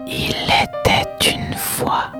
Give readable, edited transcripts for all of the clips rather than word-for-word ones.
Il était une fois.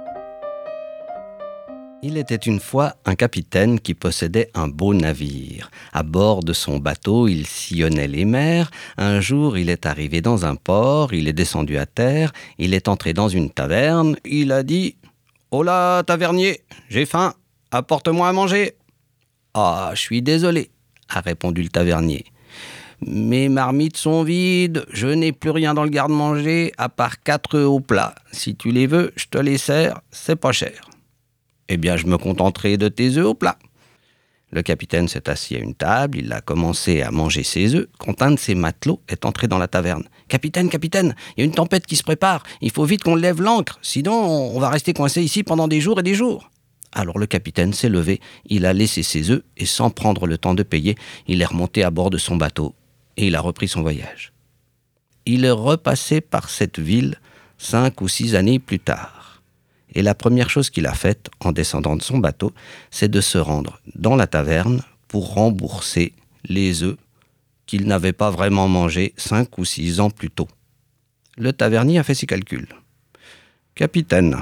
Il était une fois un capitaine qui possédait un beau navire. À bord de son bateau, il sillonnait les mers. Un jour, il est arrivé dans un port, il est descendu à terre, il est entré dans une taverne, il a dit « Hola, tavernier, j'ai faim, apporte-moi à manger !»« Ah, je suis désolé », a répondu le tavernier. « Mes marmites sont vides, je n'ai plus rien dans le garde-manger à part 4 œufs au plat. Si tu les veux, je te les sers, c'est pas cher. » « Eh bien, je me contenterai de tes œufs au plat. » Le capitaine s'est assis à une table, il a commencé à manger ses œufs quand un de ses matelots est entré dans la taverne. « Capitaine, capitaine, il y a une tempête qui se prépare, il faut vite qu'on lève l'ancre, sinon on va rester coincé ici pendant des jours et des jours. » Alors le capitaine s'est levé, il a laissé ses œufs et sans prendre le temps de payer, il est remonté à bord de son bateau et il a repris son voyage. Il est repassé par cette ville 5 ou 6 années plus tard. Et la première chose qu'il a faite en descendant de son bateau, c'est de se rendre dans la taverne pour rembourser les œufs qu'il n'avait pas vraiment mangés 5 ou 6 ans plus tôt. Le tavernier a fait ses calculs. « Capitaine,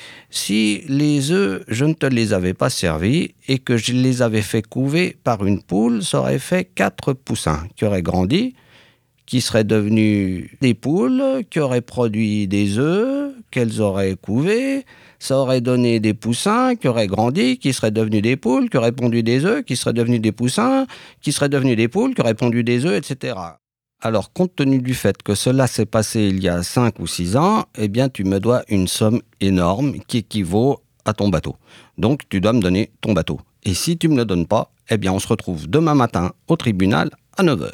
si les œufs, je ne te les avais pas servis et que je les avais fait couver par une poule, ça aurait fait 4 poussins qui auraient grandi, qui seraient devenus des poules, qui auraient produit des œufs, qu'elles auraient couvés, ça aurait donné des poussins qui auraient grandi, qui seraient devenus des poules, qui auraient pondu des œufs, qui seraient devenus des poussins, qui seraient devenus des poules, qui auraient pondu des œufs, etc. Alors, compte tenu du fait que cela s'est passé il y a 5 ou 6 ans, eh bien, tu me dois une somme énorme qui équivaut à ton bateau. Donc, tu dois me donner ton bateau. Et si tu ne me le donnes pas, eh bien, on se retrouve demain matin au tribunal à 9h.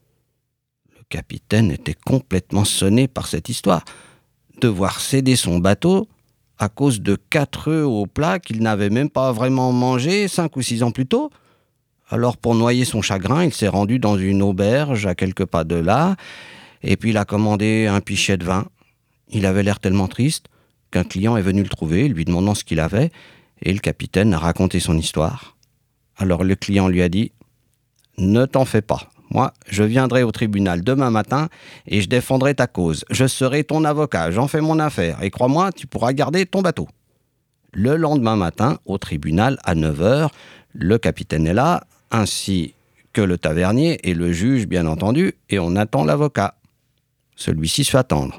Le capitaine était complètement sonné par cette histoire. Devoir céder son bateau à cause de 4 œufs au plat qu'il n'avait même pas vraiment mangé 5 ou 6 ans plus tôt. Alors pour noyer son chagrin, il s'est rendu dans une auberge à quelques pas de là, et puis il a commandé un pichet de vin. Il avait l'air tellement triste qu'un client est venu le trouver, lui demandant ce qu'il avait, et le capitaine a raconté son histoire. Alors le client lui a dit « Ne t'en fais pas. Moi, je viendrai au tribunal demain matin et je défendrai ta cause. Je serai ton avocat, j'en fais mon affaire. Et crois-moi, tu pourras garder ton bateau. » Le lendemain matin, au tribunal, à 9h, le capitaine est là, ainsi que le tavernier et le juge, bien entendu, et on attend l'avocat. Celui-ci se fait attendre.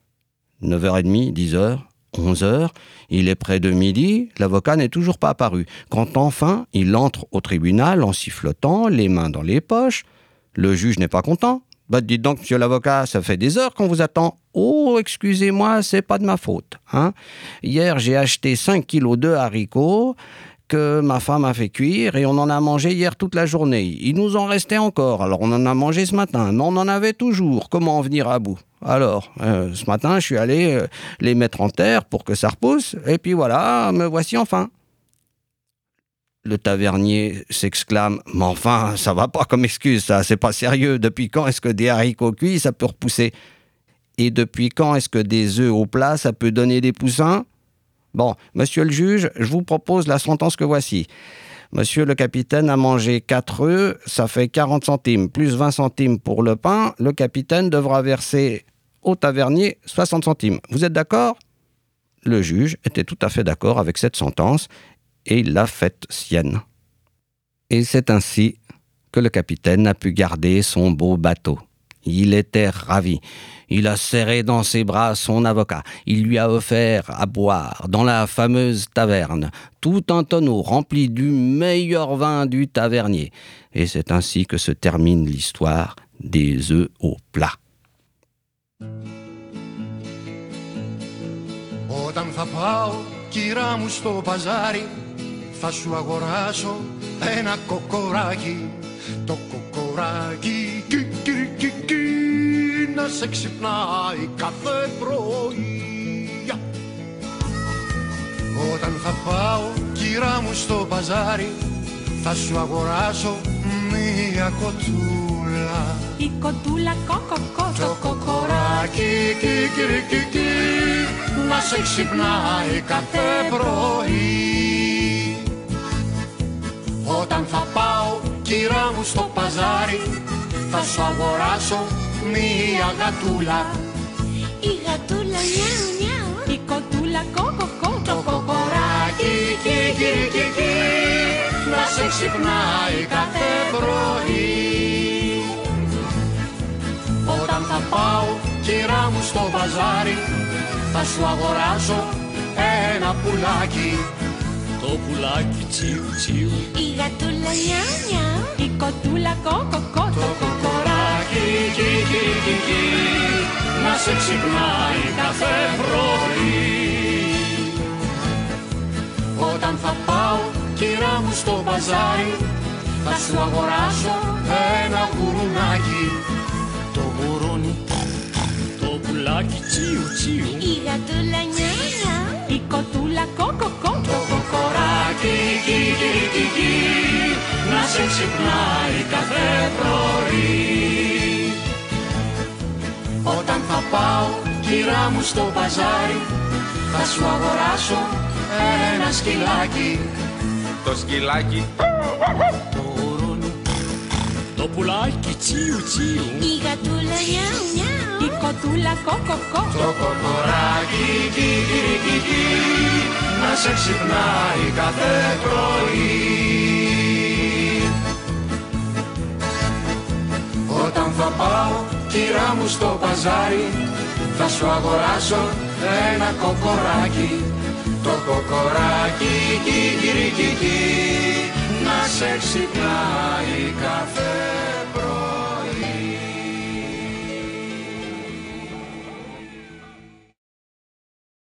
9h30, 10h, 11h, il est près de midi, l'avocat n'est toujours pas apparu. Quand enfin, il entre au tribunal en sifflotant, les mains dans les poches. Le juge n'est pas content. « Bah, dites donc, monsieur l'avocat, ça fait des heures qu'on vous attend. »« Oh, excusez-moi, c'est pas de ma faute. Hein. Hier, j'ai acheté 5 kilos de haricots que ma femme a fait cuire et on en a mangé hier toute la journée. Il nous en restait encore, alors on en a mangé ce matin, mais on en avait toujours. Comment en venir à bout ? Alors, ce matin, je suis allé les mettre en terre pour que ça repousse, et puis voilà, me voici enfin. » Le tavernier s'exclame « Mais enfin, ça va pas comme excuse, ça, c'est pas sérieux. Depuis quand est-ce que des haricots cuits, ça peut repousser ? Et depuis quand est-ce que des œufs au plat, ça peut donner des poussins ? Bon, monsieur le juge, je vous propose la sentence que voici. Monsieur le capitaine a mangé 4 œufs, ça fait 40 centimes, plus 20 centimes pour le pain. Le capitaine devra verser au tavernier 60 centimes. Vous êtes d'accord ? » Le juge était tout à fait d'accord avec cette sentence et il l'a faite sienne. Et c'est ainsi que le capitaine a pu garder son beau bateau. Il était ravi. Il a serré dans ses bras son avocat. Il lui a offert à boire dans la fameuse taverne tout un tonneau rempli du meilleur vin du tavernier. Et c'est ainsi que se termine l'histoire des œufs au plat. Όταν θα πάω, κυρά μου, στο παζάρι, θα σου αγοράσω ένα κοκοράκι. Το κοκοράκι, κικυρικικι, να σε ξυπνάει κάθε πρωί. Όταν θα πάω, κυρά μου, στο παζάρι, θα σου αγοράσω μία κοτούλα. Η κοτούλα κοκοκό, το κοκοράκι, κικυρικικι, να σε ξυπνάει κάθε πρωί. Όταν θα πάω, κυρά μου, στο παζάρι, θα σου αγοράσω μία γατούλα. Η γατούλα νιάου νιάου. Η κοτούλα κοκοκό. Το κοκοράκι κικυρικικι να σε ξυπνάει κάθε πρωί. Όταν θα πάω κυρά μου στο μπαζάρι, θα σου αγοράσω ένα πουλάκι. Το πουλάκι τσιου τσιου. Η γατούλα νιάου νιάου. Η κοτούλα κοκοκό. Το κοκοράκι κικυρικικι να σε ξυπνάει κάθε πρωί. Όταν θα πάω κυρά μου στο μπαζάρι, θα σου αγοράσω ένα γουρουνάκι. Το γουρούνι, Το πουλάκι τσιου τσιου. Η γατούλα νιάου νιάου. Η κοτούλα κοκοκό. το κοκοράκι κικυρικικι να σε ξυπνάει κάθε πρωί. Όταν θα πάω κυρά μου στο μπαζάρι, θα σου αγοράσω ένα σκυλάκι. Το σκυλάκι, Το γουρούνι, Το πουλάκι τσιου τσιου. Η γατούλα νιάου νιάου. Η κοτούλα κοκοκό. το κοκοράκι κικυρικικι να σε ξυπνάει κάθε πρωί. Όταν θα πάω κυρά μου στο μπαζάρι, θα σου αγοράσω ένα κοκοράκι. Το κοκοράκι κικυρικικι να σε ξυπνάει κάθε